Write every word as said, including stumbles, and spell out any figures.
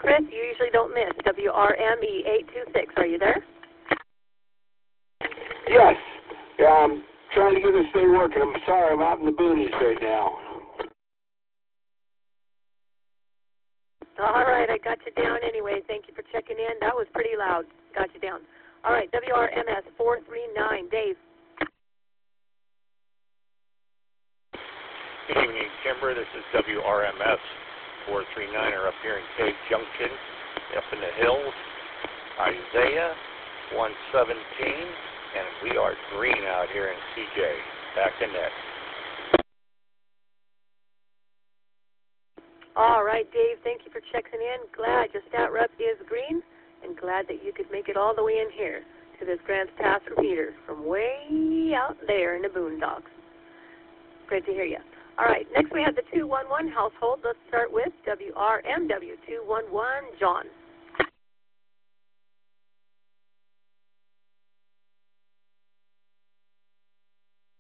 Chris, you usually don't miss. W R M E eight two six. Are you there? Yes. Yeah, I'm trying to get this thing working. I'm sorry, I'm out in the boonies right now. All right, I got you down anyway. Thank you for checking in. That was pretty loud. Got you down. All right, W R M S four three nine. Dave. Good evening, Kimber. This is W R M S four three nine er up here in Cave Junction, up in the hills. Isaiah one seventeen, and we are green out here in C J. Back in net. All right, Dave, thank you for checking in. Glad your stat rep is green, and glad that you could make it all the way in here to this Grants Pass repeater from way out there in the boondocks. Great to hear you. All right, next we have the two one one household. Let's start with W R M W two one one, John.